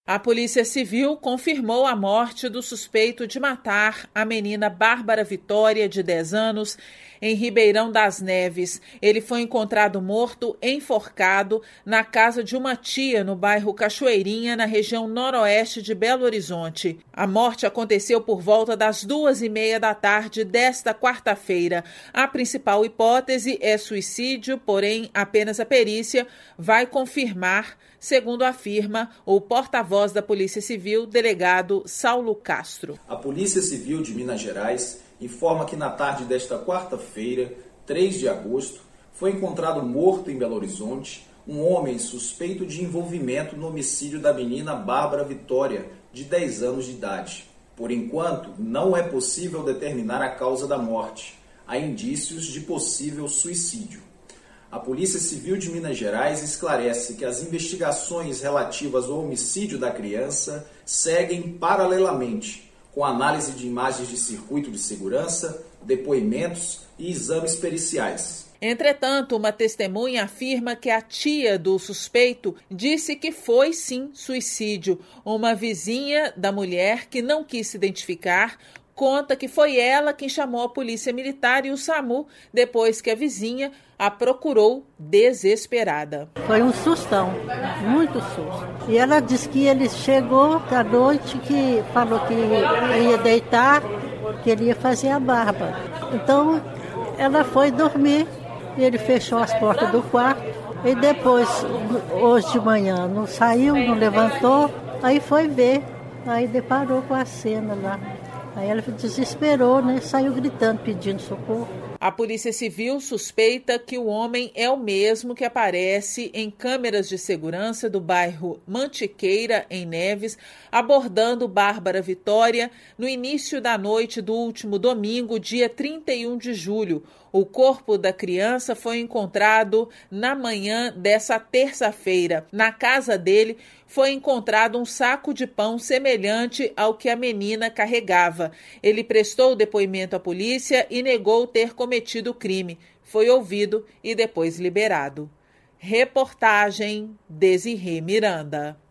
A Polícia Civil confirmou a morte do suspeito de matar a menina Bárbara Vitória, de 10 anos, em Ribeirão das Neves. Ele foi encontrado morto, enforcado, na casa de uma tia no bairro Cachoeirinha, na região noroeste de Belo Horizonte. A morte aconteceu por volta das 2h30 da tarde desta quarta-feira. A principal hipótese é suicídio, porém apenas a perícia vai confirmar, segundo afirma o porta-voz da Polícia Civil, delegado Saulo Castro. A Polícia Civil de Minas Gerais informa que na tarde desta quarta-feira, 3 de agosto, foi encontrado morto em Belo Horizonte um homem suspeito de envolvimento no homicídio da menina Bárbara Vitória, de 10 anos de idade. Por enquanto, não é possível determinar a causa da morte. Há indícios de possível suicídio. A Polícia Civil de Minas Gerais esclarece que as investigações relativas ao homicídio da criança seguem paralelamente, com análise de imagens de circuito de segurança, depoimentos e exames periciais. Entretanto, uma testemunha afirma que a tia do suspeito disse que foi sim suicídio. Uma vizinha da mulher, que não quis se identificar, conta que foi ela quem chamou a polícia militar e o SAMU depois que a vizinha a procurou desesperada. Foi um sustão, muito susto. E ela disse que ele chegou à noite, que falou que ia deitar, que ele ia fazer a barba. Então ela foi dormir e ele fechou as portas do quarto. E depois, hoje de manhã, não saiu, não levantou, aí foi ver, aí deparou com a cena lá. Aí ela desesperou, né? Saiu gritando, pedindo socorro. A Polícia Civil suspeita que o homem é o mesmo que aparece em câmeras de segurança do bairro Mantiqueira, em Neves, abordando Bárbara Vitória no início da noite do último domingo, dia 31 de julho. O corpo da criança foi encontrado na manhã dessa terça-feira. Na casa dele foi encontrado um saco de pão semelhante ao que a menina carregava. Ele prestou depoimento à polícia e negou ter cometido o crime. Foi ouvido e depois liberado. Reportagem Desirê Miranda.